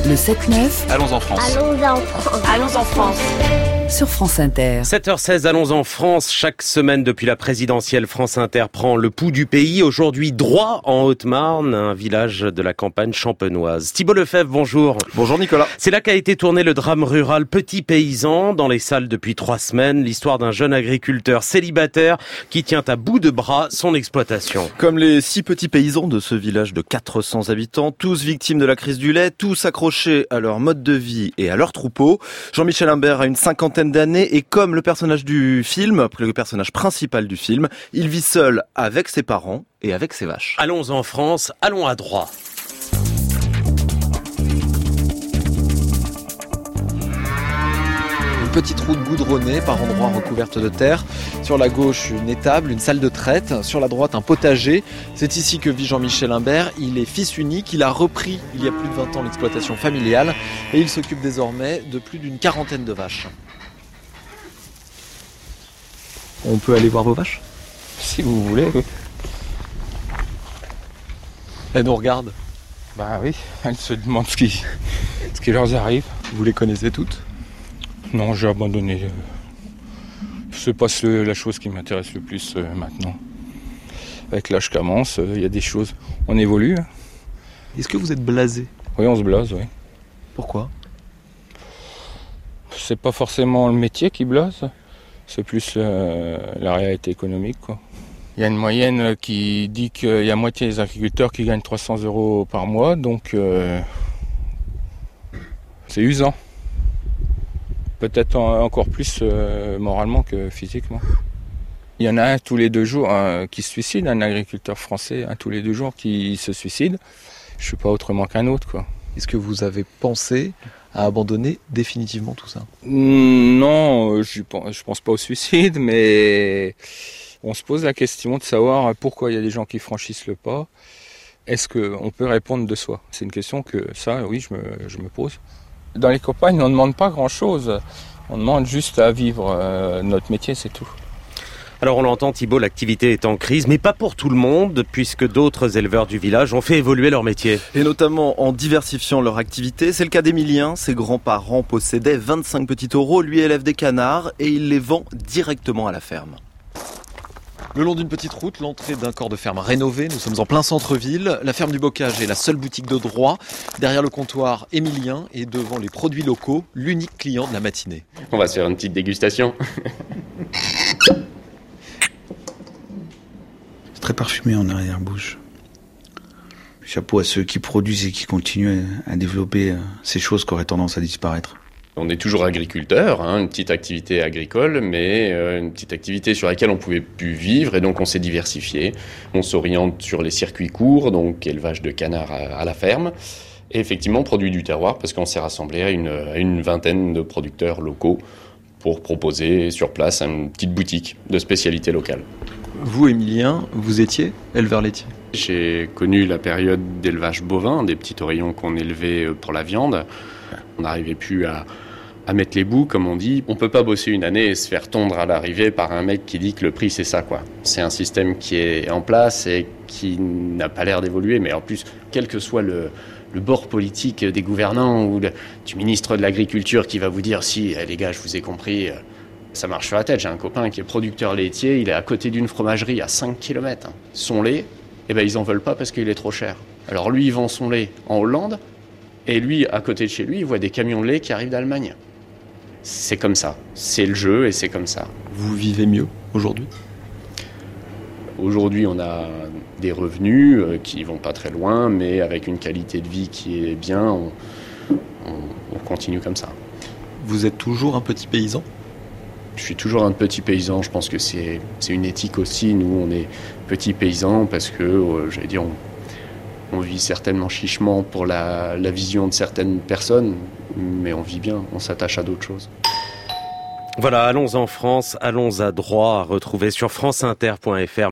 Le 7-9. Allons en France. Allons en France. Allons en France. Sur France Inter. 7h16, allons en France. Chaque semaine depuis la présidentielle, France Inter prend le pouls du pays. Aujourd'hui, Droit en Haute-Marne, un village de la campagne champenoise. Thibault Lefebvre, bonjour. Bonjour Nicolas. C'est là qu'a été tourné le drame rural Petit Paysan dans les salles depuis 3 semaines. L'histoire d'un jeune agriculteur célibataire qui tient à bout de bras son exploitation. Comme les 6 petits paysans de ce village de 400 habitants, tous victimes de la crise du lait, tous accrochés à leur mode de vie et à leur troupeau. Jean-Michel Imbert a une cinquantaine d'années et comme le personnage principal du film, il vit seul avec ses parents et avec ses vaches. Allons en France, allons à Droit. Une petite route goudronnée, par endroits recouverte de terre. Sur la gauche, une étable, une salle de traite. Sur la droite, un potager. C'est ici que vit Jean-Michel Imbert. Il est fils unique. Il a repris, il y a plus de 20 ans, l'exploitation familiale. Et il s'occupe désormais de plus d'une quarantaine de vaches. On peut aller voir vos vaches ? Si vous voulez, oui. Elles nous regardent. Bah oui, elles se demandent ce qui leur arrive. Vous les connaissez toutes ? Non, j'ai abandonné. C'est pas la chose qui m'intéresse le plus maintenant. Avec l'âge qu'avance, il y a des choses. On évolue. Est-ce que vous êtes blasé ? Oui, on se blase, oui. Pourquoi ? C'est pas forcément le métier qui blase, c'est plus la réalité économique, quoi. Il y a une moyenne qui dit qu'il y a moitié des agriculteurs qui gagnent 300 € par mois, donc c'est usant. Peut-être encore plus moralement que physiquement. Il y en a un tous les 2 jours qui se suicide, un agriculteur français, un tous les 2 jours qui se suicide. Je ne suis pas autrement qu'un autre, quoi. Est-ce que vous avez pensé à abandonner définitivement tout ça ? Non, je pense pas au suicide, mais on se pose la question de savoir pourquoi il y a des gens qui franchissent le pas. Est-ce qu'on peut répondre de soi ? C'est une question que oui, je me pose. Dans les campagnes, on ne demande pas grand-chose. On demande juste à vivre notre métier, c'est tout. Alors on l'entend Thibault, l'activité est en crise, mais pas pour tout le monde, puisque d'autres éleveurs du village ont fait évoluer leur métier. Et notamment en diversifiant leur activité. C'est le cas d'Emilien. Ses grands-parents possédaient 25 petits taureaux. Lui élève des canards et il les vend directement à la ferme. Le long d'une petite route, l'entrée d'un corps de ferme rénové. Nous sommes en plein centre-ville. La ferme du Bocage est la seule boutique de Droit. Derrière le comptoir, Emilien et devant les produits locaux, l'unique client de la matinée. On va se faire une petite dégustation. C'est très parfumé en arrière-bouche. Chapeau à ceux qui produisent et qui continuent à développer ces choses qui auraient tendance à disparaître. On est toujours agriculteur, une petite activité agricole, mais une petite activité sur laquelle on pouvait plus vivre et donc on s'est diversifié. On s'oriente sur les circuits courts, donc élevage de canards à la ferme. Et effectivement, produit du terroir, parce qu'on s'est rassemblé à une vingtaine de producteurs locaux pour proposer sur place une petite boutique de spécialité locale. Vous, Emilien, vous étiez éleveur laitier ? J'ai connu la période d'élevage bovin, des petits taurillons qu'on élevait pour la viande. On n'arrivait plus à mettre les bouts, comme on dit. On ne peut pas bosser une année et se faire tondre à l'arrivée par un mec qui dit que le prix c'est ça, quoi. C'est un système qui est en place et qui n'a pas l'air d'évoluer, mais en plus, quel que soit le bord politique des gouvernants ou du ministre de l'Agriculture qui va vous dire « Si, les gars, je vous ai compris, ça marche sur la tête. J'ai un copain qui est producteur laitier, il est à côté d'une fromagerie à 5 km. Son lait, ils en veulent pas parce qu'il est trop cher. Alors lui, il vend son lait en Hollande, et lui, à côté de chez lui, il voit des camions de lait qui arrivent d'Allemagne. C'est comme ça. C'est le jeu et c'est comme ça. Vous vivez mieux aujourd'hui ? Aujourd'hui, on a des revenus qui vont pas très loin, mais avec une qualité de vie qui est bien, on continue comme ça. Vous êtes toujours un petit paysan ? Je suis toujours un petit paysan. Je pense que c'est une éthique aussi. Nous, on est petits paysans parce que, on vit certainement chichement pour la vision de certaines personnes, mais on vit bien, on s'attache à d'autres choses. Voilà, allons en France, allons à Droit, à retrouver sur franceinter.fr.